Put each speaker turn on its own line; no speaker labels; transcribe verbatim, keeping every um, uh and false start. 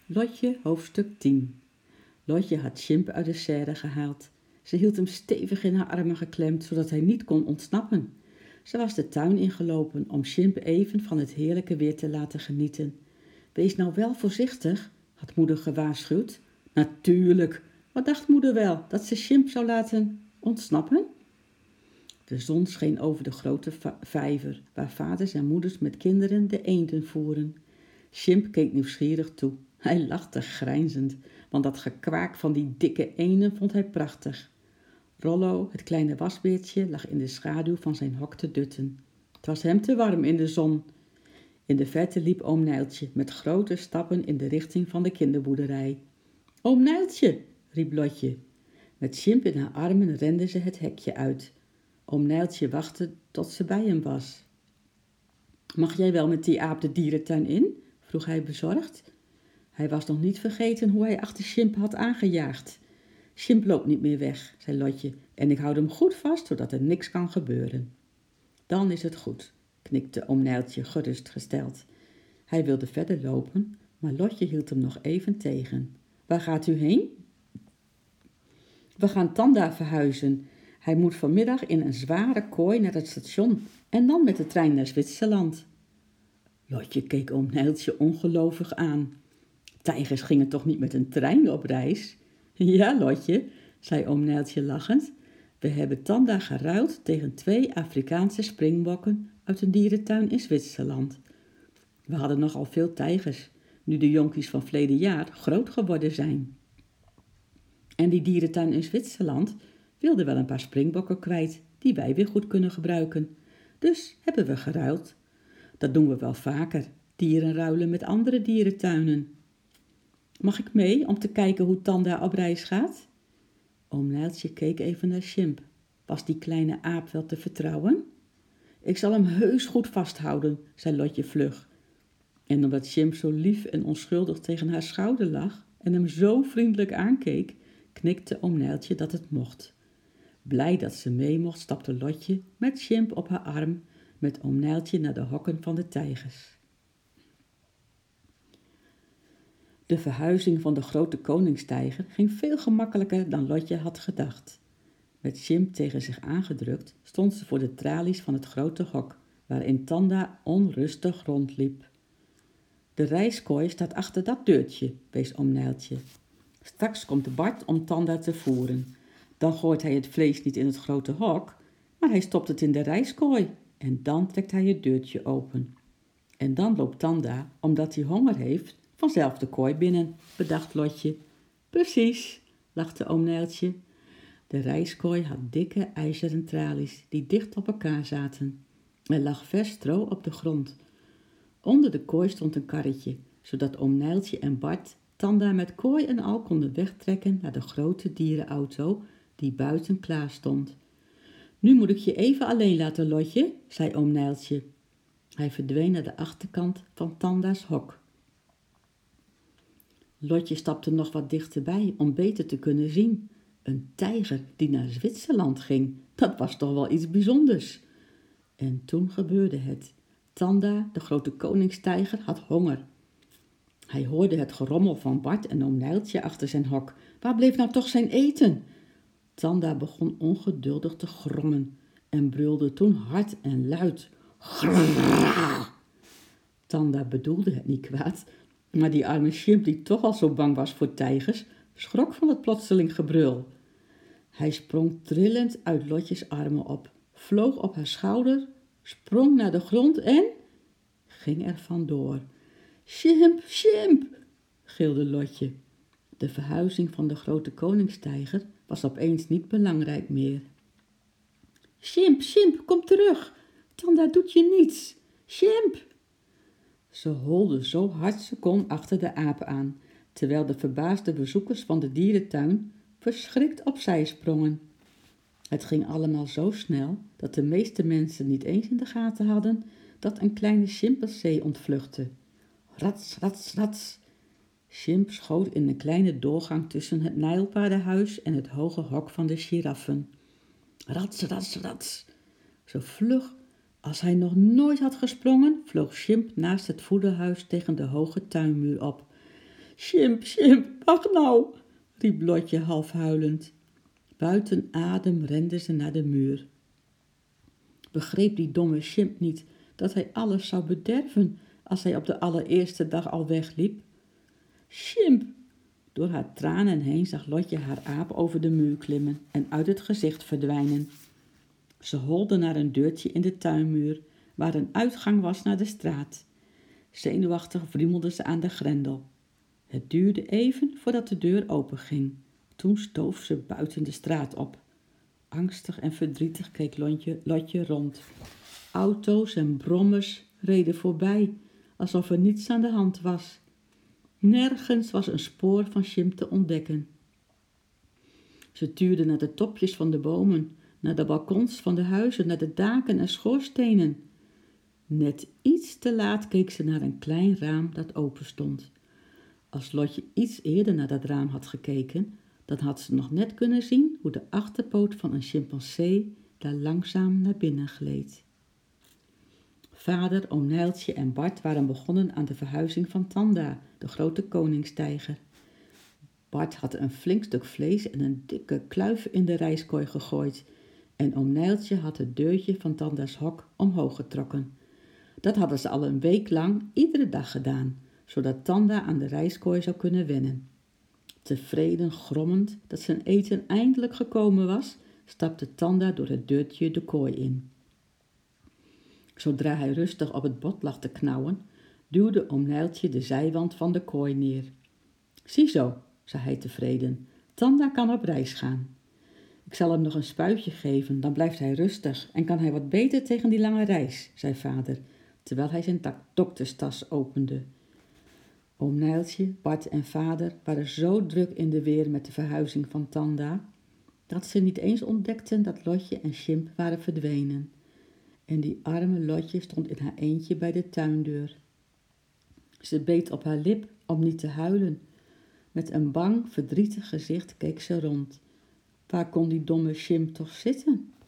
Lotje, hoofdstuk tien. Lotje had Sjimp uit de serre gehaald. Ze hield hem stevig in haar armen geklemd, zodat hij niet kon ontsnappen. Ze was de tuin ingelopen om Sjimp even van het heerlijke weer te laten genieten. Wees nou wel voorzichtig, had moeder gewaarschuwd. Natuurlijk, wat dacht moeder wel, dat ze Sjimp zou laten ontsnappen? De zon scheen over de grote vijver, waar vaders en moeders met kinderen de eenden voeren. Sjimp keek nieuwsgierig toe. Hij lachte grijnzend, want dat gekwaak van die dikke eenden vond hij prachtig. Rollo, het kleine wasbeertje, lag in de schaduw van zijn hok te dutten. Het was hem te warm in de zon. In de verte liep oom Nijltje met grote stappen in de richting van de kinderboerderij. Oom Nijltje, riep Lotje. Met Sjimp in haar armen rende ze het hekje uit. Oom Nijltje wachtte tot ze bij hem was. Mag jij wel met die aap de dierentuin in? Vroeg hij bezorgd. Hij was nog niet vergeten hoe hij achter Sjimp had aangejaagd. Sjimp loopt niet meer weg, zei Lotje, en ik houd hem goed vast, zodat er niks kan gebeuren. Dan is het goed, knikte oom Nijltje gerustgesteld. Hij wilde verder lopen, maar Lotje hield hem nog even tegen. Waar gaat u heen? We gaan Tanda verhuizen. Hij moet vanmiddag in een zware kooi naar het station en dan met de trein naar Zwitserland. Lotje keek oom Nijltje ongelovig aan. Tijgers gingen toch niet met een trein op reis? Ja, Lotje, zei oom Nijltje lachend. We hebben Tanda geruild tegen twee Afrikaanse springbokken uit een dierentuin in Zwitserland. We hadden nogal veel tijgers, nu de jonkies van verleden jaar groot geworden zijn. En die dierentuin in Zwitserland wilde wel een paar springbokken kwijt, die wij weer goed kunnen gebruiken. Dus hebben we geruild. Dat doen we wel vaker, dieren ruilen met andere dierentuinen. Mag ik mee om te kijken hoe Tanda op reis gaat? Oom Nijltje keek even naar Sjimp. Was die kleine aap wel te vertrouwen? Ik zal hem heus goed vasthouden, zei Lotje vlug. En omdat Sjimp zo lief en onschuldig tegen haar schouder lag en hem zo vriendelijk aankeek, knikte oom Nijltje dat het mocht. Blij dat ze mee mocht, stapte Lotje met Sjimp op haar arm met oom Nijltje naar de hokken van de tijgers. De verhuizing van de grote koningstijger ging veel gemakkelijker dan Lotje had gedacht. Met Sjimp tegen zich aangedrukt stond ze voor de tralies van het grote hok, waarin Tanda onrustig rondliep. De rijskooi staat achter dat deurtje, wees oom Nijltje. Straks komt Bart om Tanda te voeren. Dan gooit hij het vlees niet in het grote hok, maar hij stopt het in de rijskooi en dan trekt hij het deurtje open. En dan loopt Tanda, omdat hij honger heeft, vanzelf de kooi binnen, bedacht Lotje. Precies, lachte oom Nijltje. De rijskooi had dikke ijzeren tralies die dicht op elkaar zaten. Er lag vers stro op de grond. Onder de kooi stond een karretje, zodat oom Nijltje en Bart Tanda met kooi en al konden wegtrekken naar de grote dierenauto die buiten klaar stond. Nu moet ik je even alleen laten, Lotje, zei oom Nijltje. Hij verdween naar de achterkant van Tanda's hok. Lotje stapte nog wat dichterbij om beter te kunnen zien. Een tijger die naar Zwitserland ging, dat was toch wel iets bijzonders. En toen gebeurde het. Tanda, de grote koningstijger, had honger. Hij hoorde het gerommel van Bart en oom Nijltje achter zijn hok. Waar bleef nou toch zijn eten? Tanda begon ongeduldig te grommen en brulde toen hard en luid. Grrrr! Tanda bedoelde het niet kwaad, maar die arme Sjimp, die toch al zo bang was voor tijgers, schrok van het plotseling gebrul. Hij sprong trillend uit Lotjes armen op, vloog op haar schouder, sprong naar de grond en ging er vandoor. Sjimp, Sjimp, gilde Lotje. De verhuizing van de grote koningstijger was opeens niet belangrijk meer. Sjimp, Sjimp, kom terug. Tanda doet je niets. Sjimp. Ze holde zo hard ze kon achter de aap aan, terwijl de verbaasde bezoekers van de dierentuin verschrikt opzij sprongen. Het ging allemaal zo snel dat de meeste mensen niet eens in de gaten hadden dat een kleine chimpansee ontvluchtte. Rats, rats, rats. Sjimp schoot in een kleine doorgang tussen het nijlpaardenhuis en het hoge hok van de giraffen. Rats, rats, rats. Zo vlug als hij nog nooit had gesprongen, vloog Sjimp naast het voederhuis tegen de hoge tuinmuur op. Sjimp, Sjimp, wacht nou, riep Lotje half huilend. Buiten adem rende ze naar de muur. Begreep die domme Sjimp niet dat hij alles zou bederven als hij op de allereerste dag al wegliep? Sjimp! Door haar tranen heen zag Lotje haar aap over de muur klimmen en uit het gezicht verdwijnen. Ze holde naar een deurtje in de tuinmuur, waar een uitgang was naar de straat. Zenuwachtig wriemelde ze aan de grendel. Het duurde even voordat de deur openging. Toen stoof ze buiten de straat op. Angstig en verdrietig keek Lotje, Lotje rond. Auto's en brommers reden voorbij, alsof er niets aan de hand was. Nergens was een spoor van Sjimp te ontdekken. Ze tuurde naar de topjes van de bomen, naar de balkons van de huizen, naar de daken en schoorstenen. Net iets te laat keek ze naar een klein raam dat open stond. Als Lotje iets eerder naar dat raam had gekeken, dan had ze nog net kunnen zien hoe de achterpoot van een chimpansee daar langzaam naar binnen gleed. Vader, oom Nijltje en Bart waren begonnen aan de verhuizing van Tanda, de grote koningstijger. Bart had een flink stuk vlees en een dikke kluif in de rijstkooi gegooid en oom Nijltje had het deurtje van Tanda's hok omhoog getrokken. Dat hadden ze al een week lang iedere dag gedaan, zodat Tanda aan de rijstkooi zou kunnen wennen. Tevreden grommend dat zijn eten eindelijk gekomen was, stapte Tanda door het deurtje de kooi in. Zodra hij rustig op het bot lag te knauwen, duwde oom Nijltje de zijwand van de kooi neer. Ziezo, zei hij tevreden, Tanda kan op reis gaan. Ik zal hem nog een spuitje geven, dan blijft hij rustig en kan hij wat beter tegen die lange reis, zei vader, terwijl hij zijn dokterstas opende. Oom Nijltje, Bart en vader waren zo druk in de weer met de verhuizing van Tanda, dat ze niet eens ontdekten dat Lotje en Sjimp waren verdwenen. En die arme Lotje stond in haar eentje bij de tuindeur. Ze beet op haar lip om niet te huilen. Met een bang, verdrietig gezicht keek ze rond. Waar kon die domme Sjimp toch zitten?